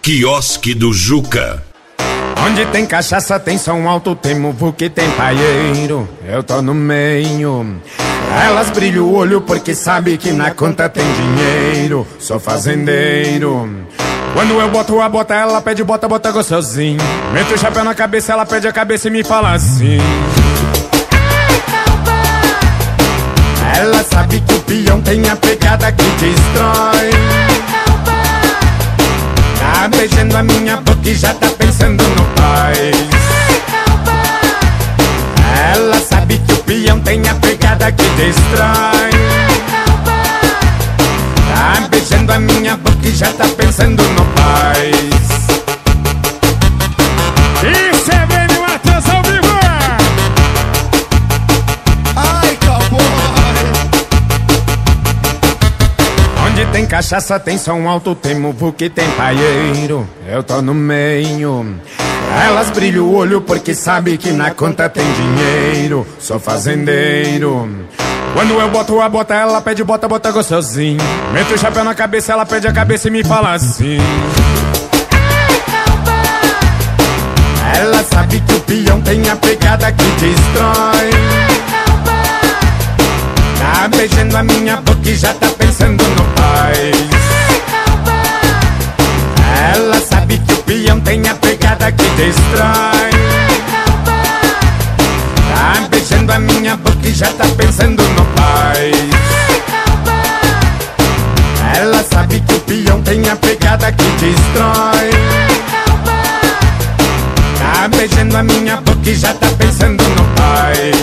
Quiosque do Juca. Onde tem cachaça, tem som alto, tem muvuca e tem paieiro. Eu tô no meio. Elas brilham o olho porque sabe que na conta tem dinheiro. Sou fazendeiro. Quando eu boto a bota, ela pede bota, bota gostosinho. Meto o chapéu na cabeça, ela pede a cabeça e me fala assim: ela sabe que o peão tem a pegada que destrói. Tá beijando a minha boca e já tá pensando no pai. Ela sabe que o peão tem a pegada que destrói. Tá beijando a minha boca e já tá pensando no pai. Isso é bem no Matheus ao vivo. Ai, cowboy. Onde tem cachaça, tem som alto, tem muvuca e tem paieiro. Eu tô no meio. Elas brilham o olho porque sabe que na conta tem dinheiro. Sou fazendeiro. Quando eu boto a bota, ela pede bota, bota gostosinho. Meto o chapéu na cabeça, ela pede a cabeça e me fala assim: ela sabe que o peão tem a pegada que destrói. Tá beijando a minha boca e já tá pensando no pai. Ela sabe que o peão tem a pegada que destrói. Tá beijando a minha boca e já tá pensando no pai. Ela sabe que o peão tem a pegada que destrói. Tá beijando a minha boca e já tá pensando no pai.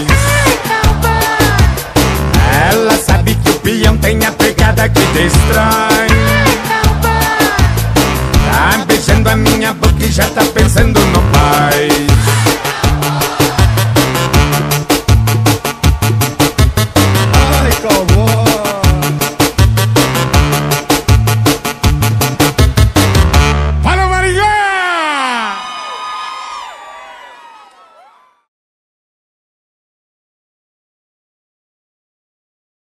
Ela sabe que o peão tem a pegada que destrói. Tá beijando a minha boca e já tá pensando